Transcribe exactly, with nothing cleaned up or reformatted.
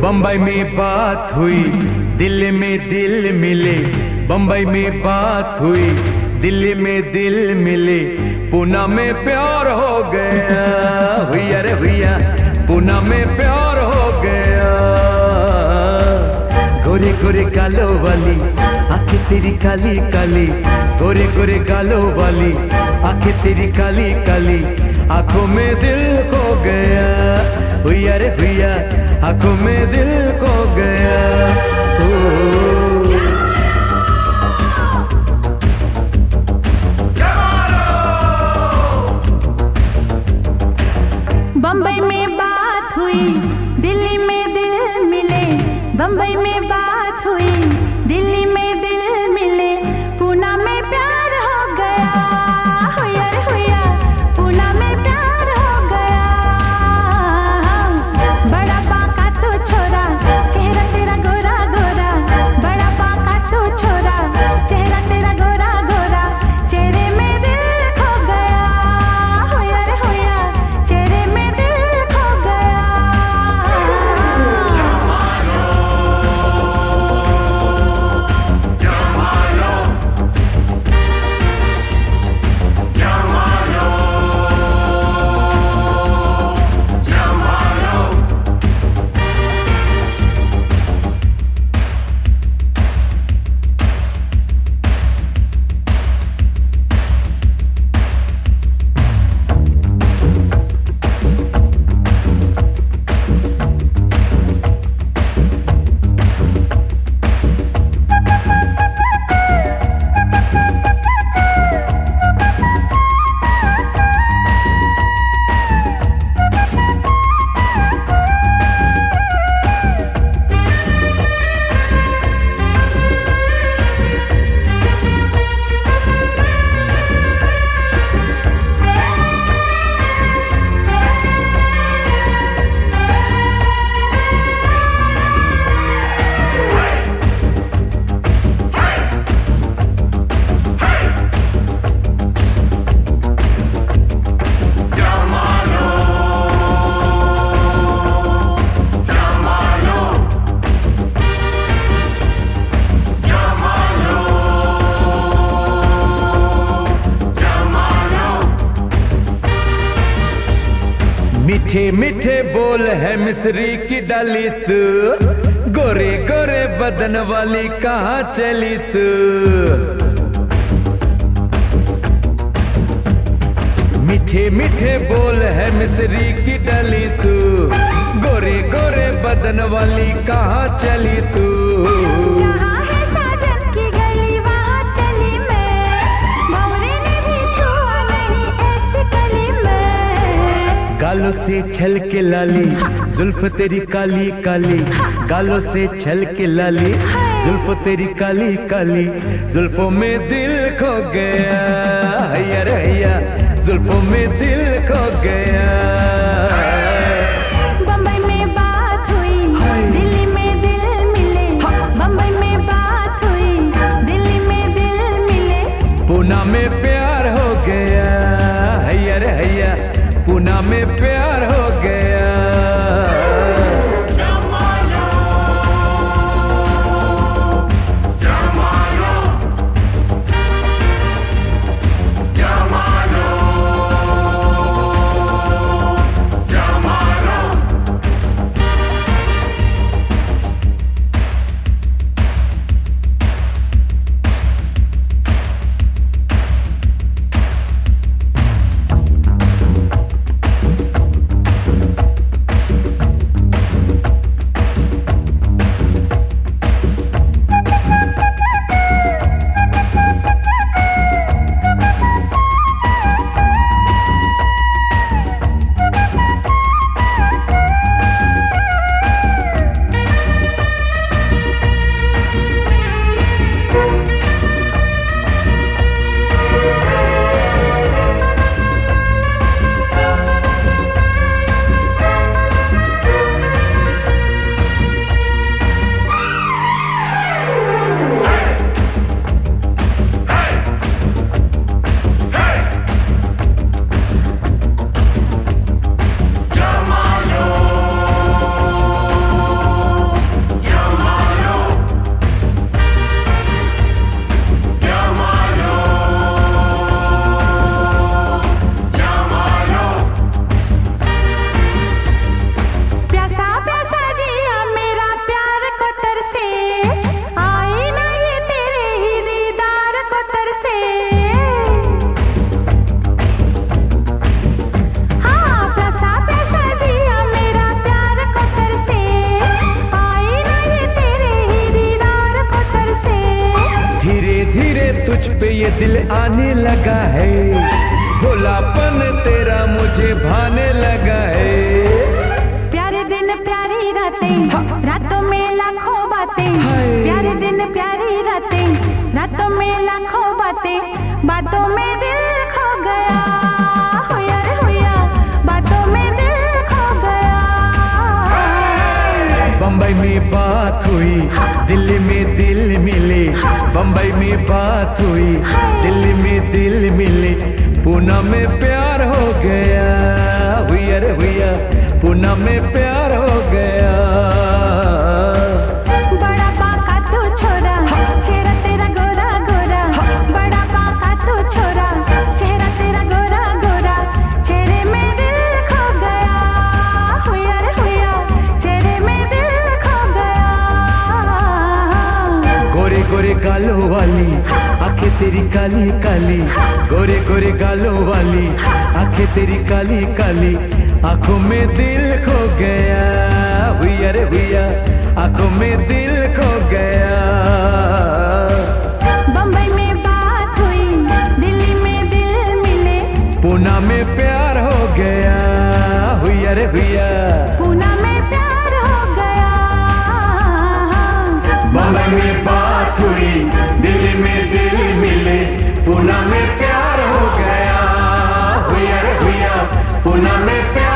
बम्बई में बात हुई, दिल्ली में दिल मिले। बम्बई में बात हुई, दिल्ली में दिल मिले। पूना में प्यार हो गया, भैया रे भैया, पूना में प्यार हो गया। गोरे गोरे गालों वाली आंखें तेरी काली काली, गोरे गोरे गालों वाली आंखें तेरी काली काली। आंखों में दिल खो गया, भैया रे भैया, आंखों में दिल खो गया। बम्बई में बात हुई, दिल्ली में दिल मिले। बम्बई में बात हुई, दिल्ली में दिल मिले। पूना में प्यार हो गया, हुया रे हुया, पूना में प्यार हो गया। बड़ा बाका तो छोरा, चेहरा तेरा गोरा गोरा। बड़ा बाका तो छोरा, चेहरा तेरा गोरा गोरा। चेहरे में दिल खो गया, हुया रे हुया, चेहरे में दिल खो गया। मीठे मीठे बोल है मिस्री की डाली तू, गोरे गोरे बदन वाली कहाँ चली तू। मीठे मीठे बोल है मिस्री की डाली तू, गोरे गोरे बदन वाली कहाँ चली तू। जहाँ है साजन की गली वहाँ चली मैं, भंवरे ने भी छुआ नहीं ऐसी गली में। गालों से छल के लाली, जुल्फ तेरी काली काली। गालों से छल के लाली, जुल्फ तेरी काली काली। जुल्फों में दिल खो गया, हैया रे हैया, जुल्फों में दिल खो गया। बम्बई में बात हुई, दिल्ली में दिल मिले। बम्बई में बात हुई, दिल्ली में दिल मिले। पूना में प्यार हो गया, हैया रे हैया, पूना में प्यार हो गया। बातें, बातों में दिल खो गया। हुया रे हुया, बातों में दिल खो गया। बम्बई में बात हुई, दिल्ली में दिल मिले। बम्बई में बात हुई, दिल्ली में दिल मिले। पूना में प्यार हो गया। हुया रे हुया, पूना में प्यार हो गया। बड़ा बाका तू छोरा, चेहरा तेरा गोरा गोरा। बड़ा बाका तू छोरा, चेहरा तेरा गोरा गोरा। चेहरे में दिल खो गया। हुया रे हुया, चेहरे में दिल खो गया। गोरे गोरे गालों वाली आंखें तेरी काली काली। गोरे गोरे गालों वाली आंखें तेरी काली काली। आंखों में दिल खो गया। हुया रे हुया, आंखों में दिल खो गया। बम्बई में बात हुई, दिल्ली में दिल मिले। पूना में प्यार हो गया। हुया रे हुया, पूना में प्यार हो गया। बम्बई में बात हुई, दिल्ली में दिल मिले। पूना में प्यार हो गया। हुया रे हुया, पूना में प्यार